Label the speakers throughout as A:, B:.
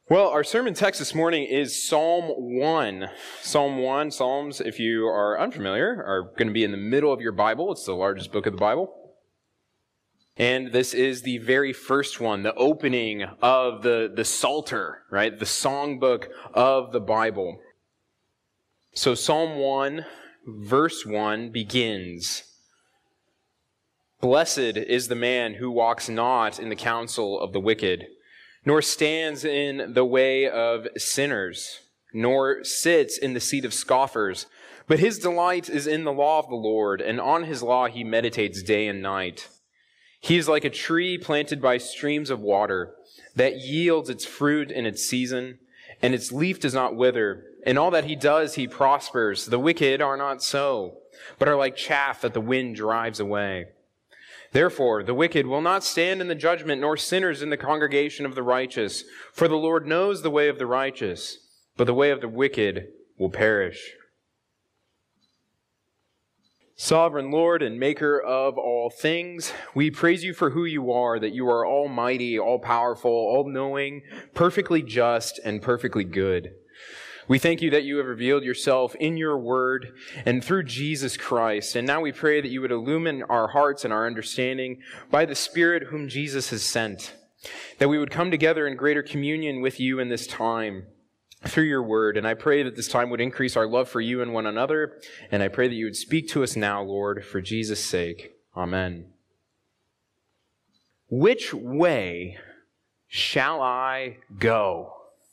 A: Well, our sermon text this morning is Psalm 1. Psalm 1, Psalms, if you are unfamiliar, are going to be in the middle of your Bible. It's the largest book of the Bible. And this is the very first one, the opening of the Psalter, right? The songbook of the Bible. So Psalm 1, verse 1 begins, "Blessed is the man who walks not in the counsel of the wicked, nor stands in the way of sinners, nor sits in the seat of scoffers. But his delight is in the law of the Lord, and on his law he meditates day and night. He is like a tree planted by streams of water, that yields its fruit in its season, and its leaf does not wither. In all that he does, he prospers. The wicked are not so, but are like chaff that the wind drives away. Therefore, the wicked will not stand in the judgment, nor sinners in the congregation of the righteous. For the Lord knows the way of the righteous, but the way of the wicked will perish." Sovereign Lord and maker of all things, we praise you for who you are, that you are almighty, all-powerful, all-knowing, perfectly just, and perfectly good. We thank you that you have revealed yourself in your word and through Jesus Christ. And now we pray that you would illumine our hearts and our understanding by the Spirit whom Jesus has sent, that we would come together in greater communion with you in this time through your word. And I pray that this time would increase our love for you and one another. And I pray that you would speak to us now, Lord, for Jesus' sake. Amen. Which way shall I go?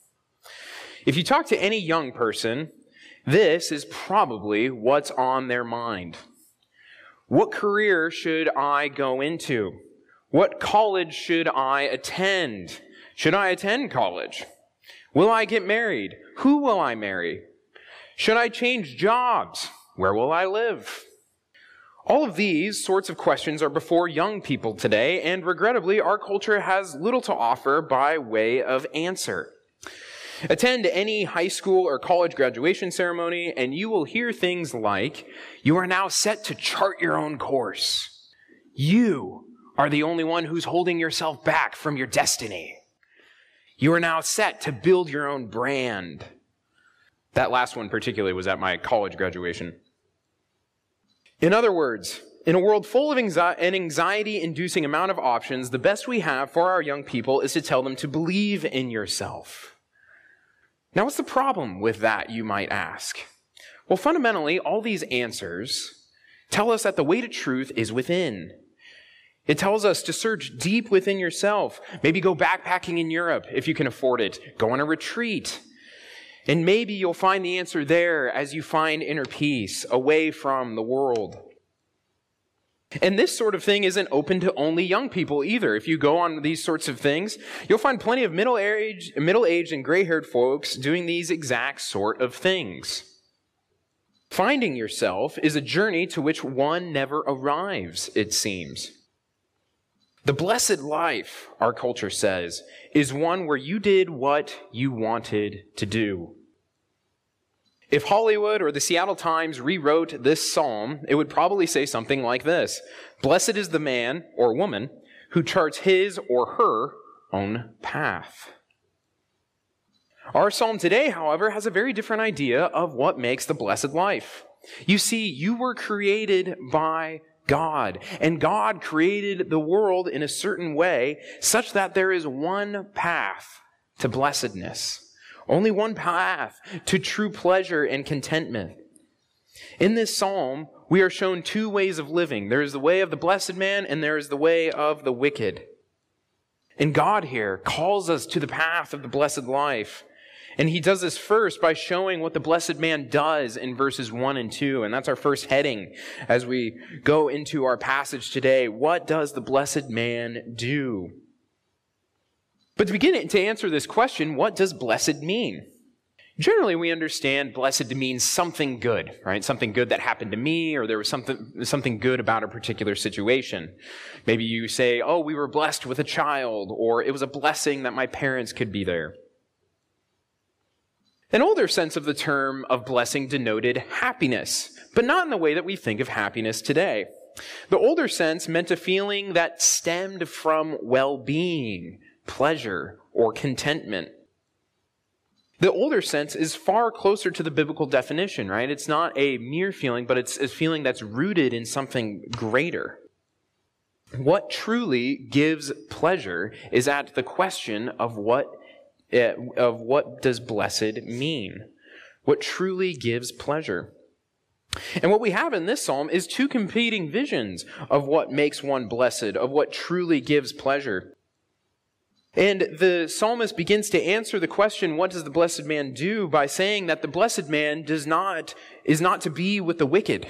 A: If you talk to any young person, this is probably what's on their mind. What career should I go into? What college should I attend? Should I attend college? Will I get married? Who will I marry? Should I change jobs? Where will I live? All of these sorts of questions are before young people today, and regrettably, our culture has little to offer by way of answer. Attend any high school or college graduation ceremony, and you will hear things like, "You are now set to chart your own course. You are the only one who's holding yourself back from your destiny. You are now set to build your own brand." That last one particularly was at my college graduation. In other words, in a world full of an anxiety-inducing amount of options, the best we have for our young people is to tell them to believe in yourself. Now, what's the problem with that, you might ask? Well, fundamentally, all these answers tell us that the way to truth is within. It tells us to search deep within yourself. Maybe go backpacking in Europe if you can afford it. Go on a retreat. And maybe you'll find the answer there as you find inner peace away from the world. And this sort of thing isn't open to only young people either. If you go on these sorts of things, you'll find plenty of middle-aged and gray-haired folks doing these exact sort of things. Finding yourself is a journey to which one never arrives, it seems. The blessed life, our culture says, is one where you did what you wanted to do. If Hollywood or the Seattle Times rewrote this psalm, it would probably say something like this: "Blessed is the man or woman who charts his or her own path." Our psalm today, however, has a very different idea of what makes the blessed life. You see, you were created by God, and God created the world in a certain way such that there is one path to blessedness. Only one path to true pleasure and contentment. In this psalm, we are shown two ways of living. There is the way of the blessed man, and there is the way of the wicked. And God here calls us to the path of the blessed life. And he does this first by showing what the blessed man does in verses 1 and 2. And that's our first heading as we go into our passage today. What does the blessed man do? But to answer this question, what does blessed mean? Generally, we understand blessed to mean something good, right? Something good that happened to me, or there was something good about a particular situation. Maybe you say, "Oh, we were blessed with a child," or "It was a blessing that my parents could be there." An older sense of the term of blessing denoted happiness, but not in the way that we think of happiness today. The older sense meant a feeling that stemmed from well-being, pleasure, or contentment. The older sense is far closer to the biblical definition, right? It's not a mere feeling, but it's a feeling that's rooted in something greater. What truly gives pleasure is at the question of what does blessed mean? What truly gives pleasure? And what we have in this psalm is two competing visions of what makes one blessed, of what truly gives pleasure. And the psalmist begins to answer the question, what does the blessed man do, by saying that the blessed man is not to be with the wicked.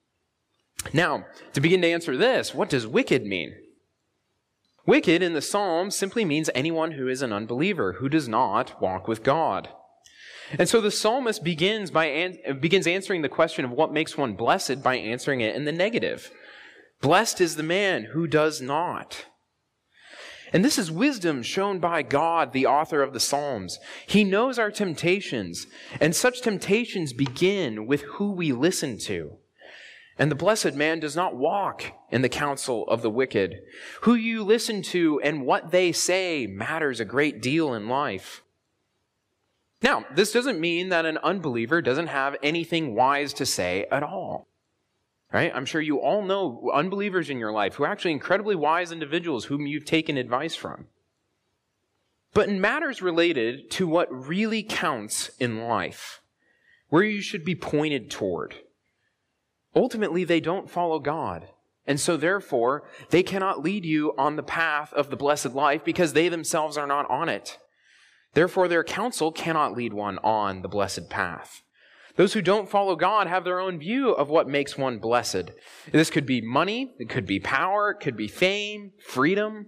A: Now, to begin to answer this, what does wicked mean? Wicked in the psalm simply means anyone who is an unbeliever, who does not walk with God. And so the psalmist begins answering the question of what makes one blessed by answering it in the negative. Blessed is the man who does not. And this is wisdom shown by God, the author of the Psalms. He knows our temptations, and such temptations begin with who we listen to. And the blessed man does not walk in the counsel of the wicked. Who you listen to and what they say matters a great deal in life. Now, this doesn't mean that an unbeliever doesn't have anything wise to say at all. Right? I'm sure you all know unbelievers in your life who are actually incredibly wise individuals whom you've taken advice from. But in matters related to what really counts in life, where you should be pointed toward, ultimately they don't follow God. And so therefore, they cannot lead you on the path of the blessed life because they themselves are not on it. Therefore, their counsel cannot lead one on the blessed path. Those who don't follow God have their own view of what makes one blessed. This could be money, it could be power, it could be fame, freedom.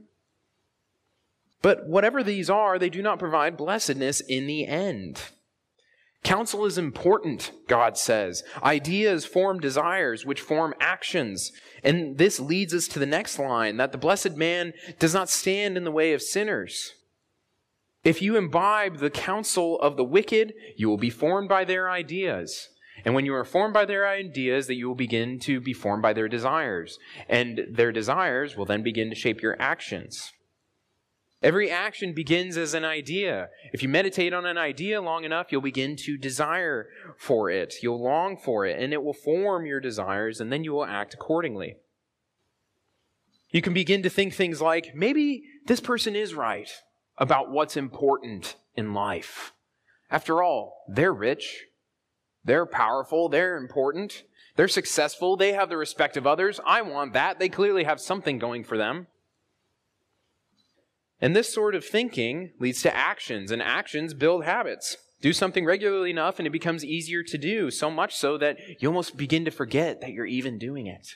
A: But whatever these are, they do not provide blessedness in the end. Counsel is important, God says. Ideas form desires, which form actions. And this leads us to the next line, that the blessed man does not stand in the way of sinners. If you imbibe the counsel of the wicked, you will be formed by their ideas. And when you are formed by their ideas, that you will begin to be formed by their desires. And their desires will then begin to shape your actions. Every action begins as an idea. If you meditate on an idea long enough, you'll begin to desire for it. You'll long for it, and it will form your desires, and then you will act accordingly. You can begin to think things like, maybe this person is right about what's important in life. After all, they're rich, they're powerful, they're important, they're successful, they have the respect of others. I want that. They clearly have something going for them. And this sort of thinking leads to actions, and actions build habits. Do something regularly enough and it becomes easier to do, so much so that you almost begin to forget that you're even doing it.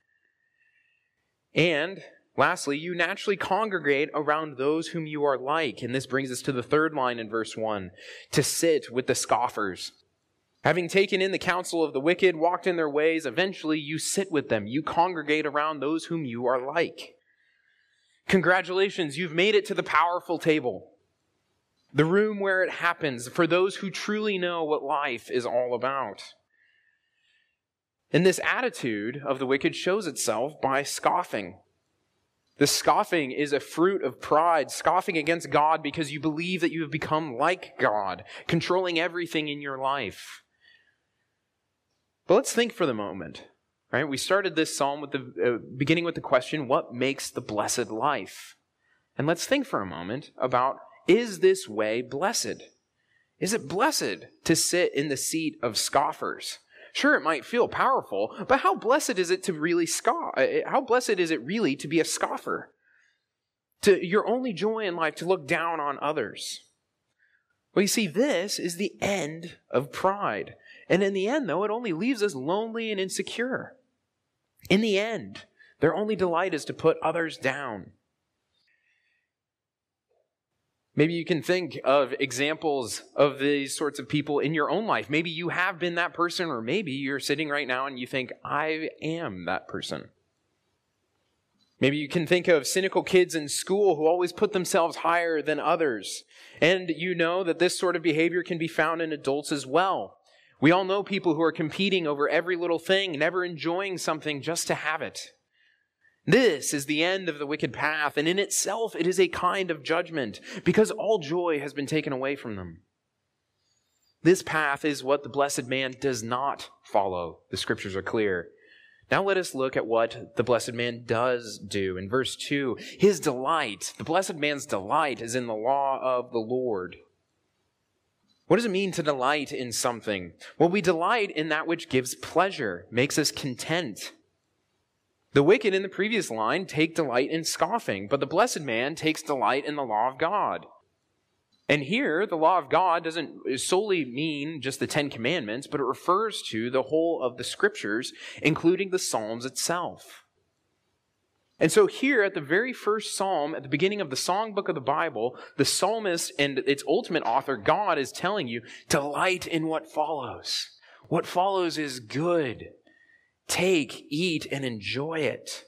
A: And lastly, you naturally congregate around those whom you are like. And this brings us to the third line in verse 1, to sit with the scoffers. Having taken in the counsel of the wicked, walked in their ways, eventually you sit with them. You congregate around those whom you are like. Congratulations, you've made it to the powerful table. The room where it happens for those who truly know what life is all about. And this attitude of the wicked shows itself by scoffing. The scoffing is a fruit of pride, scoffing against God because you believe that you have become like God, controlling everything in your life. But let's think for the moment, right? We started this psalm with beginning with the question, what makes the blessed life? And let's think for a moment about, is this way blessed? Is it blessed to sit in the seat of scoffers? Sure, it might feel powerful, but how blessed is it to really scoff? How blessed is it really to be a scoffer? To your only joy in life to look down on others? Well, you see, this is the end of pride. And in the end, though, it only leaves us lonely and insecure. In the end, their only delight is to put others down. Maybe you can think of examples of these sorts of people in your own life. Maybe you have been that person, or maybe you're sitting right now and you think, I am that person. Maybe you can think of cynical kids in school who always put themselves higher than others. And you know that this sort of behavior can be found in adults as well. We all know people who are competing over every little thing, never enjoying something just to have it. This is the end of the wicked path, and in itself it is a kind of judgment, because all joy has been taken away from them. This path is what the blessed man does not follow. The scriptures are clear. Now let us look at what the blessed man does do. In verse 2, his delight, the blessed man's delight is in the law of the Lord. What does it mean to delight in something? Well, we delight in that which gives pleasure, makes us content. The wicked in the previous line take delight in scoffing, but the blessed man takes delight in the law of God. And here, the law of God doesn't solely mean just the 10 Commandments, but it refers to the whole of the Scriptures, including the Psalms itself. And so here, at the very first psalm, at the beginning of the songbook of the Bible, the psalmist and its ultimate author, God, is telling you, delight in what follows. What follows is good. Take, eat, and enjoy it.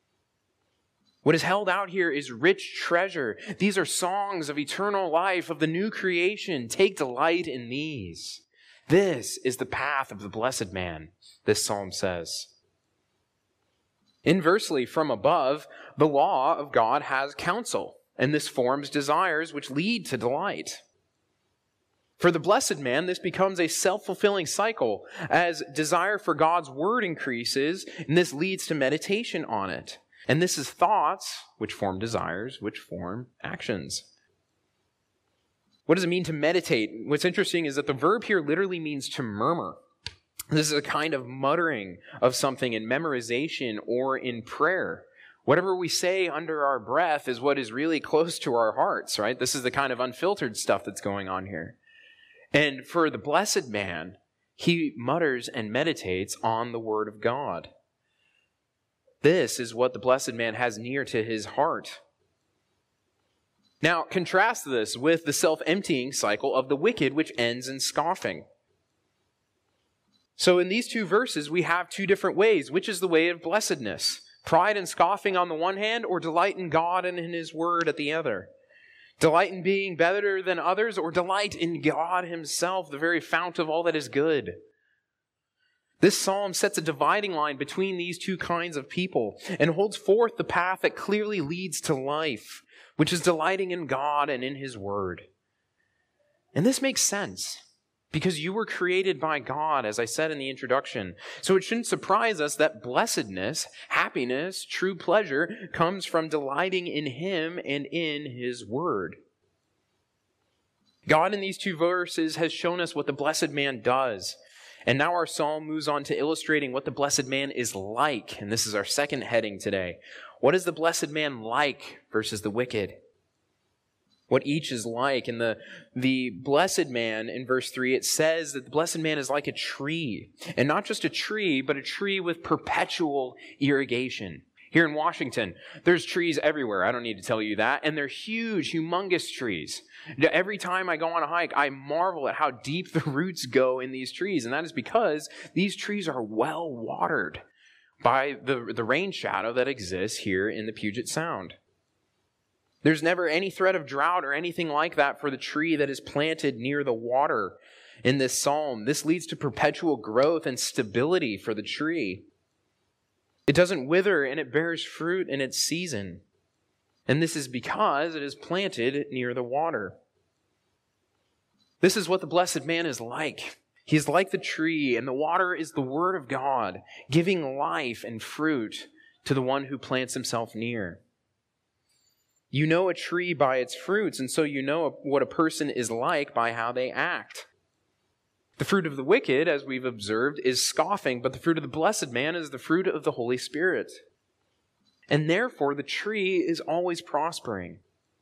A: What is held out here is rich treasure. These are songs of eternal life, of the new creation. Take delight in these. This is the path of the blessed man, this psalm says. Inversely, from above, the law of God has counsel, and this forms desires which lead to delight. For the blessed man, this becomes a self-fulfilling cycle as desire for God's word increases, and this leads to meditation on it. And this is thoughts, which form desires, which form actions. What does it mean to meditate? What's interesting is that the verb here literally means to murmur. This is a kind of muttering of something in memorization or in prayer. Whatever we say under our breath is what is really close to our hearts, right? This is the kind of unfiltered stuff that's going on here. And for the blessed man, he mutters and meditates on the word of God. This is what the blessed man has near to his heart. Now, contrast this with the self-emptying cycle of the wicked, which ends in scoffing. So in these two verses, we have two different ways. Which is the way of blessedness? Pride and scoffing on the one hand, or delight in God and in his word at the other? Delight in being better than others, or delight in God himself, the very fount of all that is good? This psalm sets a dividing line between these two kinds of people and holds forth the path that clearly leads to life, which is delighting in God and in his word. And this makes sense because you were created by God, as I said in the introduction. So it shouldn't surprise us that blessedness, happiness, true pleasure comes from delighting in him and in his word. God in these two verses has shown us what the blessed man does. And now our psalm moves on to illustrating what the blessed man is like. And this is our second heading today. What is the blessed man like versus the wicked? What each is like. In the blessed man, in verse 3, it says that the blessed man is like a tree. And not just a tree, but a tree with perpetual irrigation. Here in Washington, there's trees everywhere. I don't need to tell you that. And they're huge, humongous trees. Every time I go on a hike, I marvel at how deep the roots go in these trees. And that is because these trees are well watered by the rain shadow that exists here in the Puget Sound. There's never any threat of drought or anything like that for the tree that is planted near the water in this psalm. This leads to perpetual growth and stability for the tree. It doesn't wither and it bears fruit in its season. And this is because it is planted near the water. This is what the blessed man is like. He is like the tree, and the water is the word of God, giving life and fruit to the one who plants himself near. You know a tree by its fruits, and so you know what a person is like by how they act. The fruit of the wicked, as we've observed, is scoffing, but the fruit of the blessed man is the fruit of the Holy Spirit. And therefore, the tree is always prospering.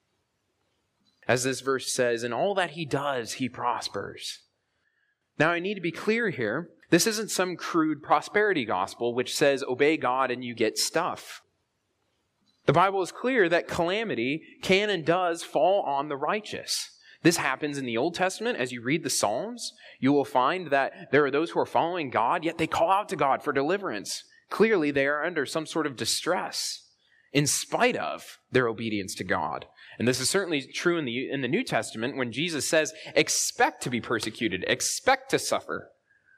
A: As this verse says, in all that he does, he prospers. Now, I need to be clear here. This isn't some crude prosperity gospel which says, obey God and you get stuff. The Bible is clear that calamity can and does fall on the righteous. This happens in the Old Testament. As you read the Psalms, you will find that there are those who are following God, yet they call out to God for deliverance. Clearly, they are under some sort of distress in spite of their obedience to God. And this is certainly true in the New Testament when Jesus says, expect to be persecuted, expect to suffer.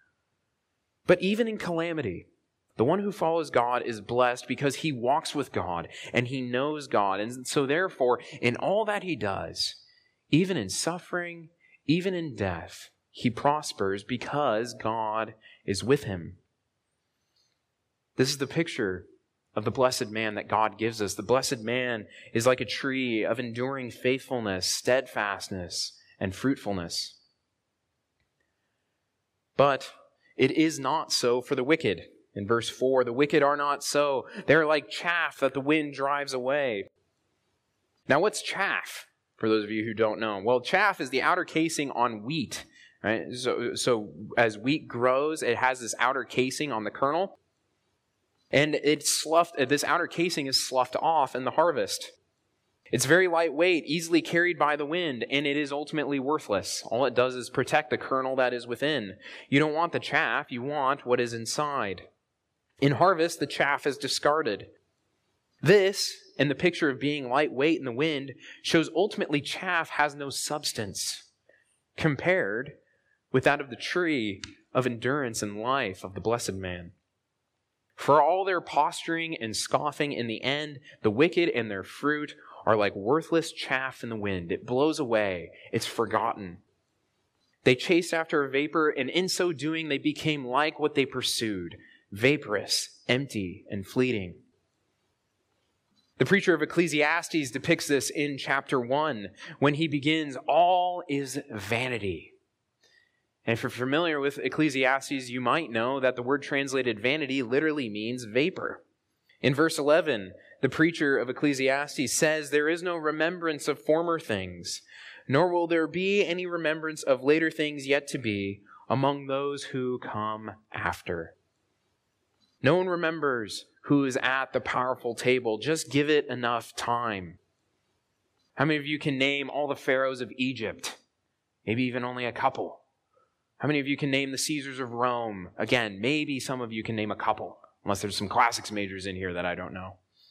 A: But even in calamity, the one who follows God is blessed because he walks with God and he knows God. And so therefore, in all that he does, even in suffering, even in death, he prospers because God is with him. This is the picture of the blessed man that God gives us. The blessed man is like a tree of enduring faithfulness, steadfastness, and fruitfulness. But it is not so for the wicked. In verse 4, the wicked are not so. They're like chaff that the wind drives away. Now, what's chaff? For those of you who don't know. Well, chaff is the outer casing on wheat. Right? So as wheat grows, it has this outer casing on the kernel. And this outer casing is sloughed off in the harvest. It's very lightweight, easily carried by the wind, and it is ultimately worthless. All it does is protect the kernel that is within. You don't want the chaff, you want what is inside. In harvest, the chaff is discarded. This, and the picture of being lightweight in the wind, shows ultimately chaff has no substance compared with that of the tree of endurance and life of the blessed man. For all their posturing and scoffing, in the end, the wicked and their fruit are like worthless chaff in the wind. It blows away. It's forgotten. They chased after a vapor, and in so doing, they became like what they pursued, vaporous, empty, and fleeting. The preacher of Ecclesiastes depicts this in chapter 1 when he begins, all is vanity. And if you're familiar with Ecclesiastes, you might know that the word translated vanity literally means vapor. In verse 11, the preacher of Ecclesiastes says, there is no remembrance of former things, nor will there be any remembrance of later things yet to be among those who come after. No one remembers who is at the powerful table. Just give it enough time. How many of you can name all the pharaohs of Egypt? Maybe even only a couple. How many of you can name the Caesars of Rome? Again, maybe some of you can name a couple, unless there's some classics majors in here that I don't know.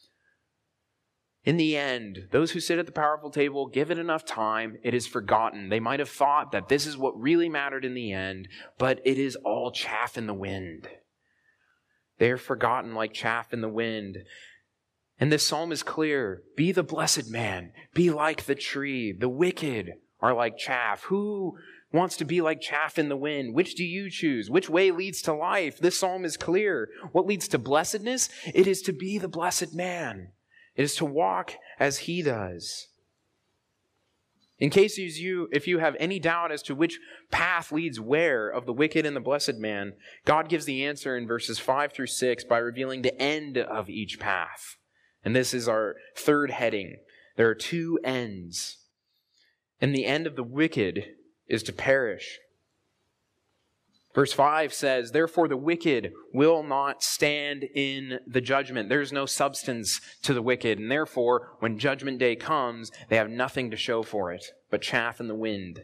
A: In the end, those who sit at the powerful table, give it enough time, it is forgotten. They might have thought that this is what really mattered in the end, but it is all chaff in the wind. They are forgotten like chaff in the wind. And this psalm is clear. Be the blessed man. Be like the tree. The wicked are like chaff. Who wants to be like chaff in the wind? Which do you choose? Which way leads to life? This psalm is clear. What leads to blessedness? It is to be the blessed man. It is to walk as he does. In case if you have any doubt as to which path leads where of the wicked and the blessed man, God gives the answer in verses 5 through 6 by revealing the end of each path. And this is our third heading. There are two ends. And the end of the wicked is to perish. Verse 5 says, therefore the wicked will not stand in the judgment. There's no substance to the wicked, and therefore, when judgment day comes, they have nothing to show for it, but chaff in the wind.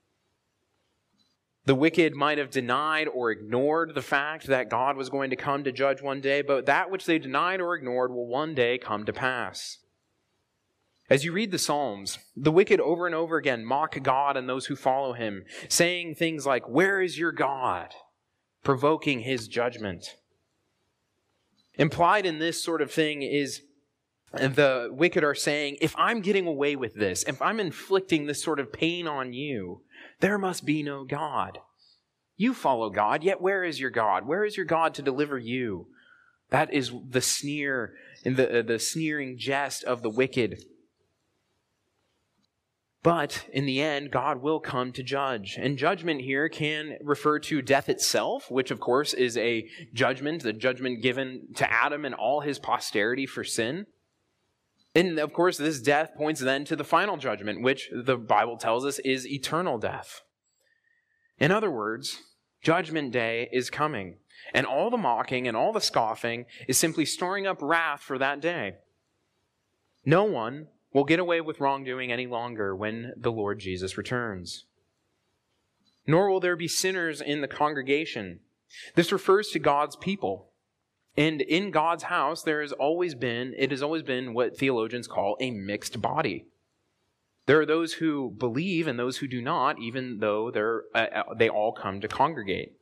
A: The wicked might have denied or ignored the fact that God was going to come to judge one day, but that which they denied or ignored will one day come to pass. As you read the Psalms, the wicked over and over again mock God and those who follow him, saying things like, where is your God? Provoking his judgment. Implied in this sort of thing is the wicked are saying, if I'm getting away with this, if I'm inflicting this sort of pain on you, there must be no God. You follow God, yet where is your God? Where is your God to deliver you? That is the sneer and the sneering jest of the wicked. But in the end, God will come to judge. And judgment here can refer to death itself, which of course is a judgment, the judgment given to Adam and all his posterity for sin. And of course, this death points then to the final judgment, which the Bible tells us is eternal death. In other words, judgment day is coming. And all the mocking and all the scoffing is simply storing up wrath for that day. No one will get away with wrongdoing any longer when the Lord Jesus returns. Nor will there be sinners in the congregation. This refers to God's people. And in God's house, it has always been what theologians call a mixed body. There are those who believe and those who do not, even though they all come to congregate.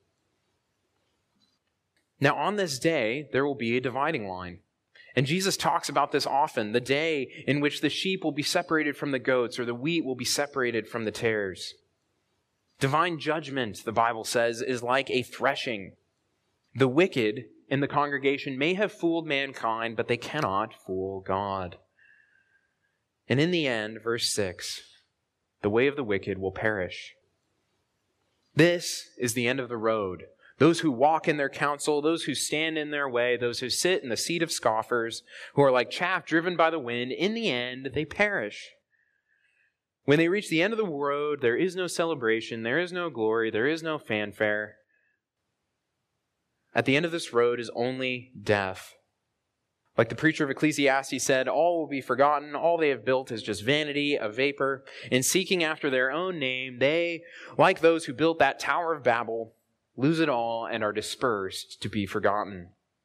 A: Now, on this day, there will be a dividing line. And Jesus talks about this often, the day in which the sheep will be separated from the goats or the wheat will be separated from the tares. Divine judgment, the Bible says, is like a threshing. The wicked in the congregation may have fooled mankind, but they cannot fool God. And in the end, verse 6, the way of the wicked will perish. This is the end of the road. Those who walk in their counsel, those who stand in their way, those who sit in the seat of scoffers, who are like chaff driven by the wind, in the end, they perish. When they reach the end of the road, there is no celebration, there is no glory, there is no fanfare. At the end of this road is only death. Like the preacher of Ecclesiastes said, all will be forgotten. All they have built is just vanity, a vapor. In seeking after their own name, they, like those who built that Tower of Babel, lose it all and are dispersed to be forgotten.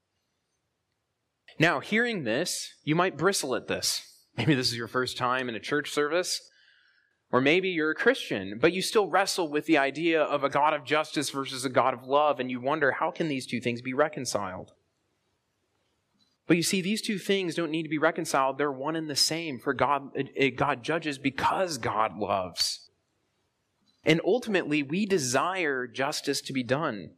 A: Now, hearing this, you might bristle at this. Maybe this is your first time in a church service, or maybe you're a Christian, but you still wrestle with the idea of a God of justice versus a God of love, and you wonder, how can these two things be reconciled? But you see, these two things don't need to be reconciled. They're one and the same. For God judges because God loves. And ultimately, we desire justice to be done.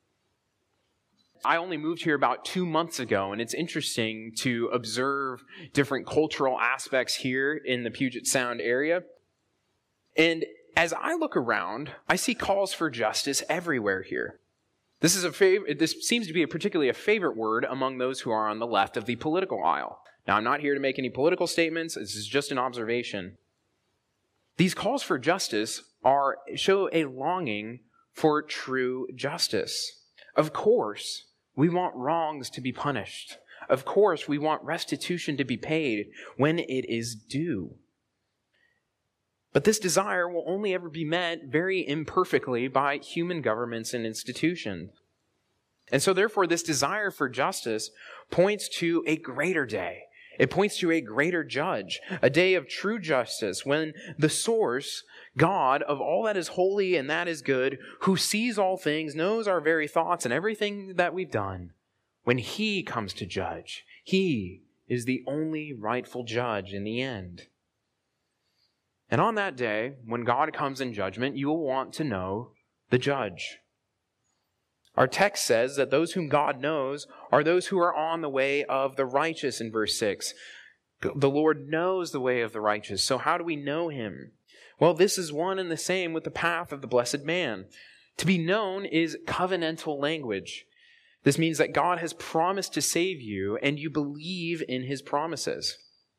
A: I only moved here about 2 months ago, and it's interesting to observe different cultural aspects here in the Puget Sound area. And as I look around, I see calls for justice everywhere here. This seems to be particularly a favorite word among those who are on the left of the political aisle. Now, I'm not here to make any political statements. This is just an observation. These calls for justice show a longing for true justice. Of course, we want wrongs to be punished. Of course, we want restitution to be paid when it is due. But this desire will only ever be met very imperfectly by human governments and institutions. And so therefore, this desire for justice points to a greater day. It points to a greater judge, a day of true justice when the source, God of all that is holy and that is good, who sees all things, knows our very thoughts and everything that we've done, when he comes to judge, he is the only rightful judge in the end. And on that day, when God comes in judgment, you will want to know the judge. Our text says that those whom God knows are those who are on the way of the righteous in verse 6. The Lord knows the way of the righteous. So how do we know him? Well, this is one and the same with the path of the blessed man. To be known is covenantal language. This means that God has promised to save you and you believe in his promises.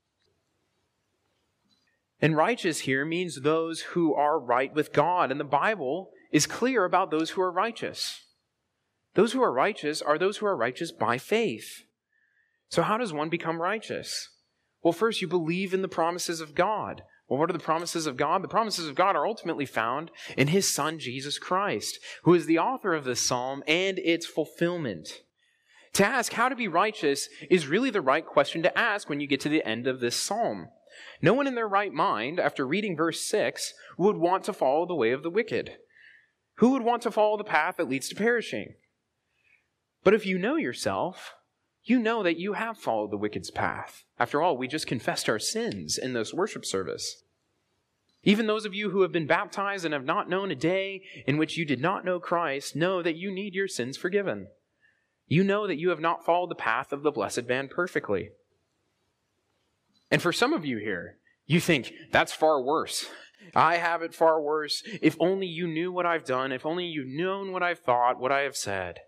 A: And righteous here means those who are right with God. And the Bible is clear about those who are righteous. Those who are righteous are those who are righteous by faith. So how does one become righteous? Well, first you believe in the promises of God. Well, what are the promises of God? The promises of God are ultimately found in his Son, Jesus Christ, who is the author of this psalm and its fulfillment. To ask how to be righteous is really the right question to ask when you get to the end of this psalm. No one in their right mind, after reading verse 6, would want to follow the way of the wicked. Who would want to follow the path that leads to perishing? But if you know yourself, you know that you have followed the wicked's path. After all, we just confessed our sins in this worship service. Even those of you who have been baptized and have not known a day in which you did not know Christ know that you need your sins forgiven. You know that you have not followed the path of the blessed man perfectly. And for some of you here, you think, that's far worse. I have it far worse. If only you knew what I've done. If only you'd known what I've thought, what I have said.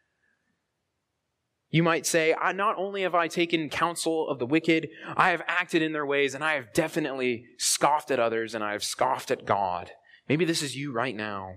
A: You might say, not only have I taken counsel of the wicked, I have acted in their ways, and I have definitely scoffed at others, and I have scoffed at God. Maybe this is you right now.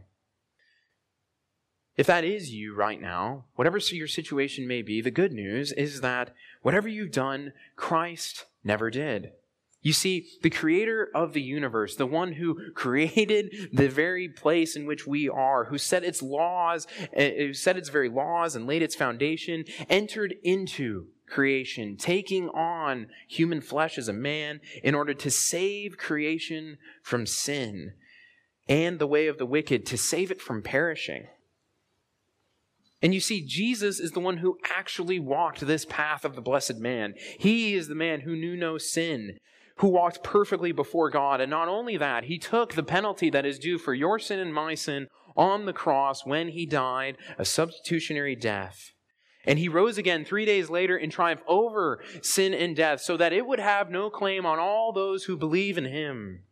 A: If that is you right now, whatever your situation may be, the good news is that whatever you've done, Christ never did. You see, the creator of the universe, the one who created the very place in which we are, who set its very laws and laid its foundation, entered into creation, taking on human flesh as a man in order to save creation from sin and the way of the wicked, to save it from perishing. And you see, Jesus is the one who actually walked this path of the blessed man. He is the man who knew no sin, who walked perfectly before God. And not only that, he took the penalty that is due for your sin and my sin on the cross when he died, a substitutionary death. And he rose again 3 days later in triumph over sin and death, so that it would have no claim on all those who believe in him.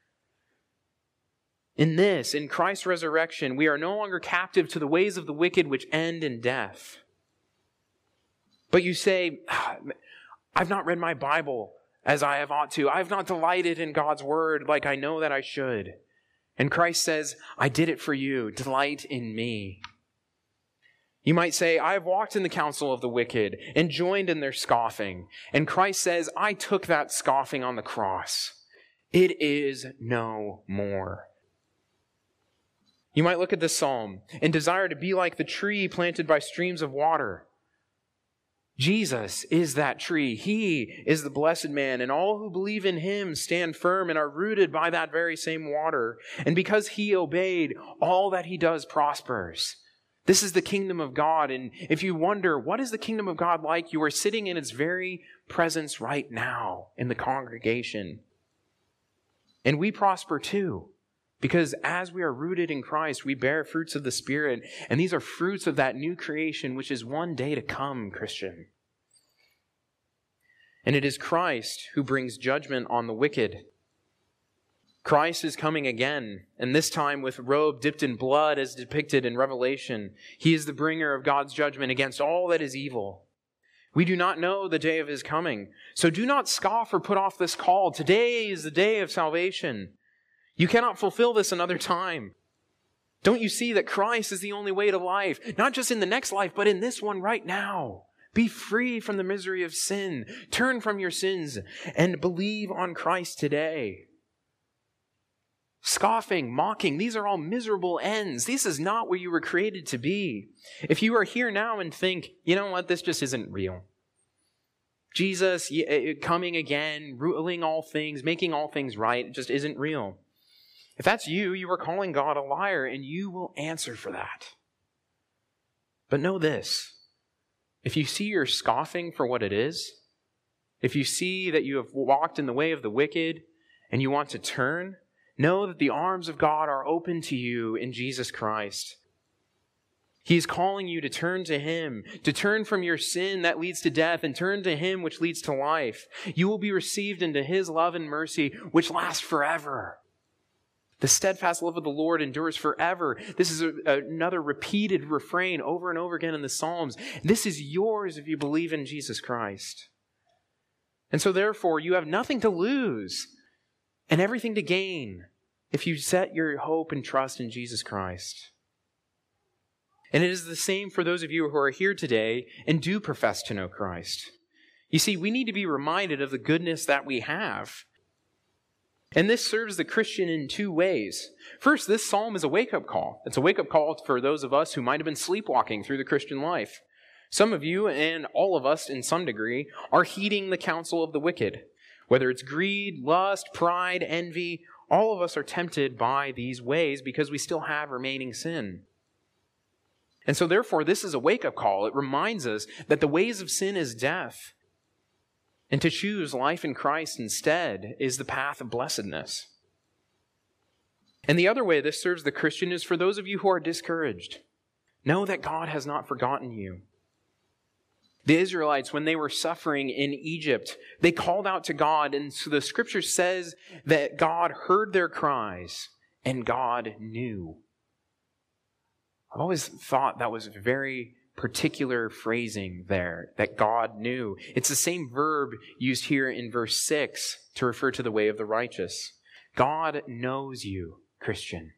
A: In Christ's resurrection, we are no longer captive to the ways of the wicked which end in death. But you say, I've not read my Bible as I have ought to. I've not delighted in God's word like I know that I should. And Christ says, I did it for you. Delight in me. You might say, I have walked in the counsel of the wicked and joined in their scoffing. And Christ says, I took that scoffing on the cross. It is no more. You might look at this psalm and desire to be like the tree planted by streams of water. Jesus is that tree. He is the blessed man, and all who believe in him stand firm and are rooted by that very same water. And because he obeyed, all that he does prospers. This is the kingdom of God. And if you wonder, what is the kingdom of God like? You are sitting in its very presence right now in the congregation. And we prosper too. Because as we are rooted in Christ, we bear fruits of the Spirit. And these are fruits of that new creation, which is one day to come, Christian. And it is Christ who brings judgment on the wicked. Christ is coming again, and this time with robe dipped in blood as depicted in Revelation. He is the bringer of God's judgment against all that is evil. We do not know the day of his coming, so do not scoff or put off this call. Today is the day of salvation. You cannot fulfill this another time. Don't you see that Christ is the only way to life, not just in the next life, but in this one right now? Be free from the misery of sin. Turn from your sins and believe on Christ today. Scoffing, mocking, these are all miserable ends. This is not what you were created to be. If you are here now and think, you know what, this just isn't real. Jesus coming again, ruling all things, making all things right, it just isn't real. If that's you, you are calling God a liar, and you will answer for that. But know this, if you see your scoffing for what it is, if you see that you have walked in the way of the wicked and you want to turn, know that the arms of God are open to you in Jesus Christ. He is calling you to turn to him, to turn from your sin that leads to death and turn to him which leads to life. You will be received into his love and mercy which lasts forever. The steadfast love of the Lord endures forever. This is another repeated refrain over and over again in the Psalms. This is yours if you believe in Jesus Christ. And so therefore, you have nothing to lose and everything to gain if you set your hope and trust in Jesus Christ. And it is the same for those of you who are here today and do profess to know Christ. You see, we need to be reminded of the goodness that we have. And this serves the Christian in two ways. First, this psalm is a wake-up call. It's a wake-up call for those of us who might have been sleepwalking through the Christian life. Some of you, and all of us in some degree, are heeding the counsel of the wicked. Whether it's greed, lust, pride, envy, all of us are tempted by these ways because we still have remaining sin. And so therefore, this is a wake-up call. It reminds us that the ways of sin is death. And to choose life in Christ instead is the path of blessedness. And the other way this serves the Christian is for those of you who are discouraged. Know that God has not forgotten you. The Israelites, when they were suffering in Egypt, they called out to God, and so the scripture says that God heard their cries and God knew. I've always thought that was very particular phrasing there, that God knew. It's the same verb used here in verse 6 to refer to the way of the righteous. God knows you, Christian.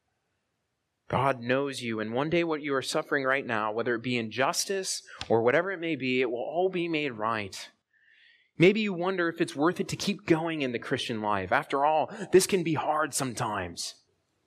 A: God knows you, and one day what you are suffering right now, whether it be injustice or whatever it may be, it will all be made right. Maybe you wonder if it's worth it to keep going in the Christian life. After all, this can be hard sometimes.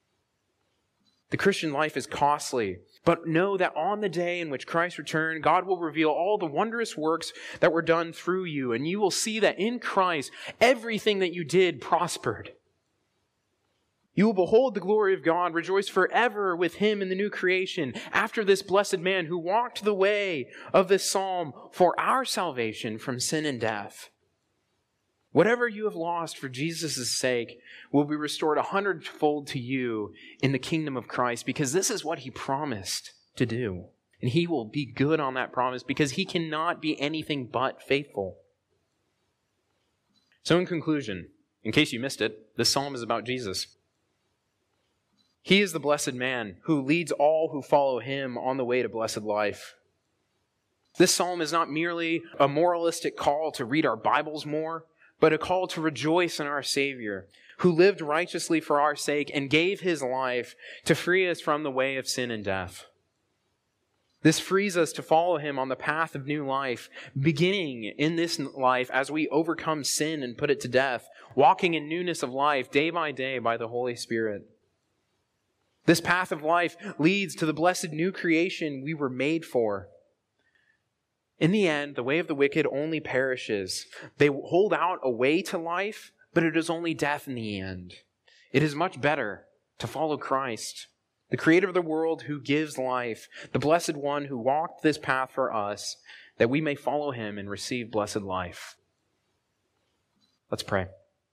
A: The Christian life is costly, but know that on the day in which Christ returned, God will reveal all the wondrous works that were done through you, and you will see that in Christ, everything that you did prospered. You will behold the glory of God, rejoice forever with him in the new creation, after this blessed man who walked the way of this psalm for our salvation from sin and death. Whatever you have lost for Jesus' sake will be restored 100-fold to you in the kingdom of Christ, because this is what he promised to do. And he will be good on that promise because he cannot be anything but faithful. So in conclusion, in case you missed it, this psalm is about Jesus. He is the blessed man who leads all who follow him on the way to blessed life. This psalm is not merely a moralistic call to read our Bibles more, but a call to rejoice in our Savior, who lived righteously for our sake and gave his life to free us from the way of sin and death. This frees us to follow him on the path of new life, beginning in this life as we overcome sin and put it to death, walking in newness of life day by day by the Holy Spirit. This path of life leads to the blessed new creation we were made for. In the end, the way of the wicked only perishes. They hold out a way to life, but it is only death in the end. It is much better to follow Christ, the creator of the world who gives life, the blessed one who walked this path for us, that we may follow him and receive blessed life. Let's pray.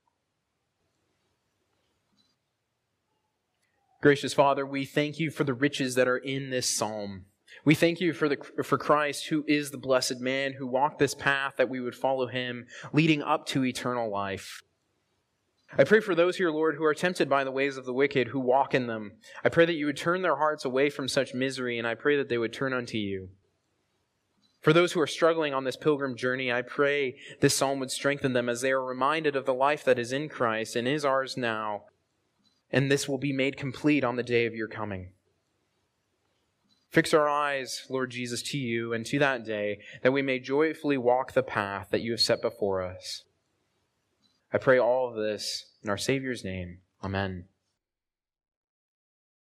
A: Gracious Father, we thank you for the riches that are in this psalm. We thank you for Christ, who is the blessed man, who walked this path that we would follow him, leading up to eternal life. I pray for those here, Lord, who are tempted by the ways of the wicked, who walk in them. I pray that you would turn their hearts away from such misery, and I pray that they would turn unto you. For those who are struggling on this pilgrim journey, I pray this psalm would strengthen them as they are reminded of the life that is in Christ and is ours now, and this will be made complete on the day of your coming. Fix our eyes, Lord Jesus, to you and to that day, that we may joyfully walk the path that you have set before us. I pray all of this in our Savior's name. Amen.